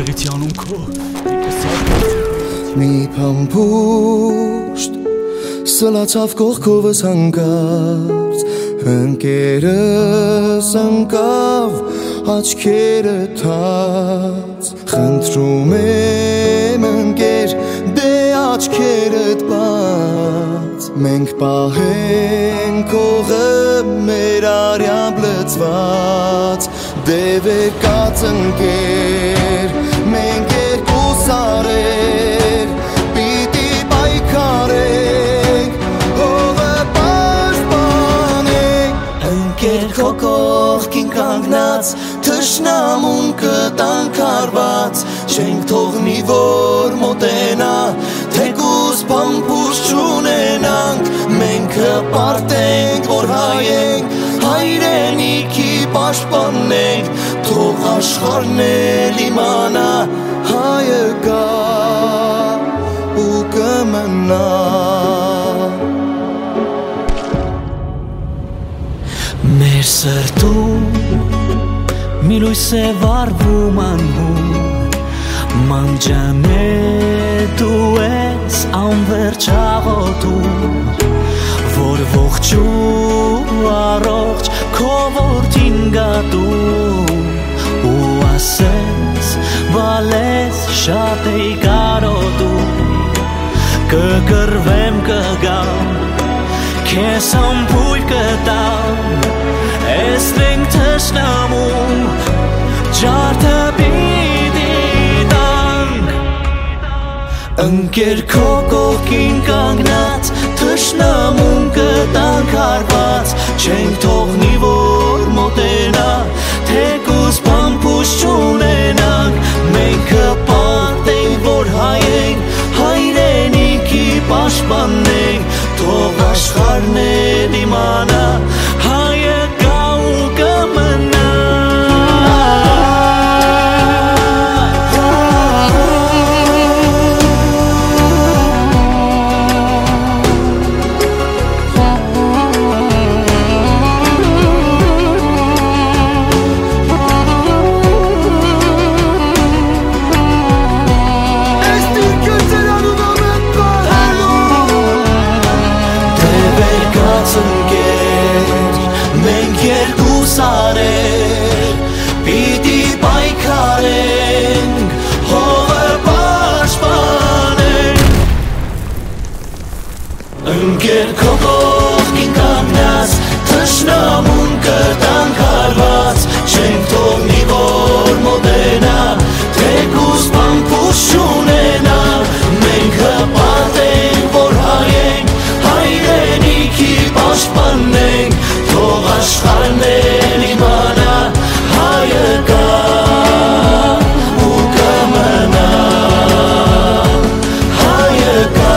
Երիտյանում քո Մի փամփուշտ սլացավ կողքովս հանկարծ Ընկերս ընկավ աչքերը թաց Խնդրում եմ ընկեր դե աչքերդ բաց Մենք պահենք օղը մեր արյամբ լծված Դե վեկած ընկեր մենք երկու սարեր Պիտի պայքարենք օղը պաշտպանենք Ընկեր քո կողքին կանգնած թշնամուն կտանք արված Չենք թողնի որ մոտենա թեկուզ փամփուշտ չունենանք Մենք հպարտենք որ հայենք հայրենիքի պաշտպանենք Թող աշխարհն էլ իմանա հայը կա ու կմնա Մեր սրտում մի լույս է վառվում անհուն Մանջանե դու ես անվերջ աղոթում Որ ողջ ու առողջ քո որդին գատում Ու ասես բալես շատ էի կարոտում Կկրվեմ կգամ Քեզ ամփույլ կտամ Ես մենք թշնամում Ջարդը պիտի տանք Ընկեր քո կողքին կանգնած Թշնամում կտանք հարված Չենք թողնի որ մոտենա Թեկուզ փամփուշտ չունենանք Մենք հպարտենք որ հայենք Հայրենիքի պաշտպանենք Թող աշխարհն էլ իմանա հայը կա ու կմնա Մենք երկու սարեր պիտի պայքարենք հողը պաշտպանենք Ընկեր քո կողքին կանգնած թշնամուն կտանք հարված Չենք թողնի որ մոտենա թեկուզ փամփուշտ չունենա Մենք հպարտենք որ հայենք հայրենիքի պաշտպանենք Թող աշխարհն էլ իմանա հայը կա ու կմնա Հայը կա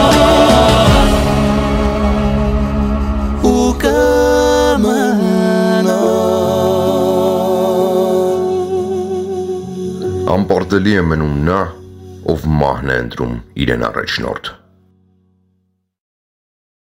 ու կմնա Անպարտելի է մնում նա, ով մահն է ընտրում իրեն առաջնորդ